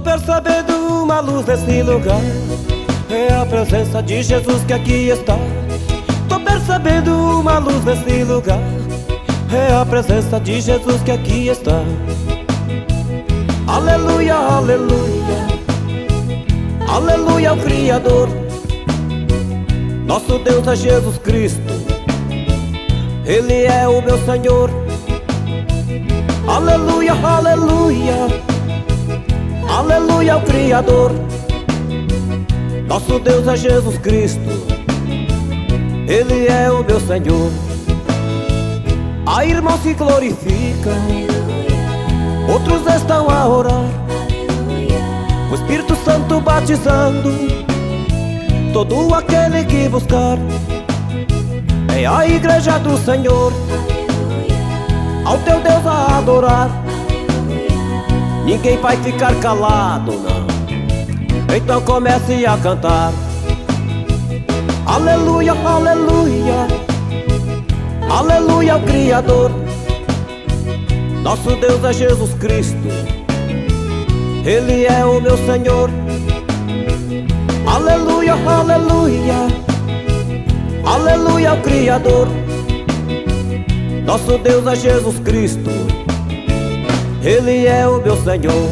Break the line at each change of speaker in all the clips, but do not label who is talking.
percebendo uma luz nesse lugar. É a presença de Jesus que aqui está. Tô percebendo uma luz nesse lugar. É a presença de Jesus que aqui está. Aleluia, aleluia, aleluia ao Criador. Nosso Deus é Jesus Cristo, Ele é o meu Senhor. Aleluia, aleluia, aleluia ao Criador. Nosso Deus é Jesus Cristo, Ele é o meu Senhor. Há irmãos que glorificam, outros estão a orar, o Espírito Santo batizando todo aquele que buscar. É a igreja do Senhor, ao teu Deus a adorar. Ninguém vai ficar calado, não. Então comece a cantar. Aleluia, aleluia, aleluia ao Criador. Nosso Deus é Jesus Cristo, Ele é o meu Senhor. Aleluia, aleluia, aleluia ao Criador. Nosso Deus é Jesus Cristo, Ele é o meu Senhor.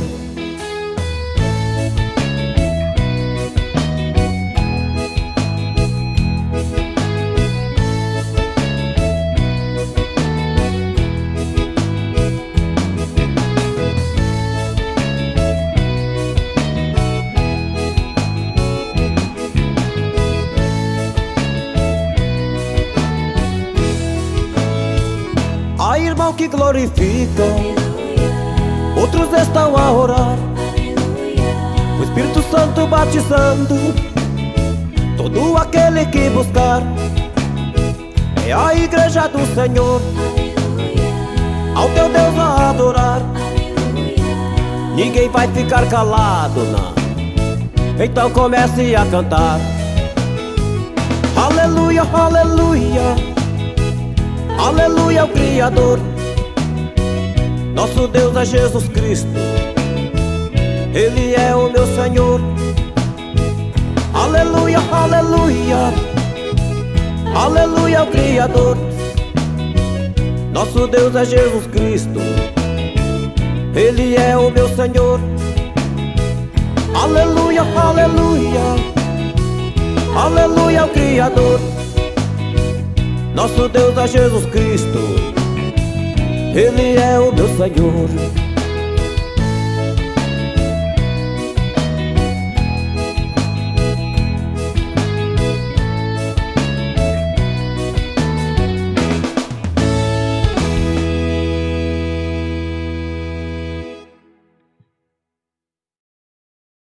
Há irmãos que glorificam, outros estão a orar, o Espírito Santo batizando todo aquele que buscar. É a igreja do Senhor, ao teu Deus a adorar. Ninguém vai ficar calado, não. Então comece a cantar. Aleluia, aleluia, aleluia ao Criador. Nosso Deus é Jesus Cristo, Ele é o meu Senhor. Aleluia, aleluia, aleluia ao Criador. Nosso Deus é Jesus Cristo, Ele é o meu Senhor. Aleluia, aleluia, aleluia ao Criador. Nosso Deus é Jesus Cristo, Ele é o meu Senhor.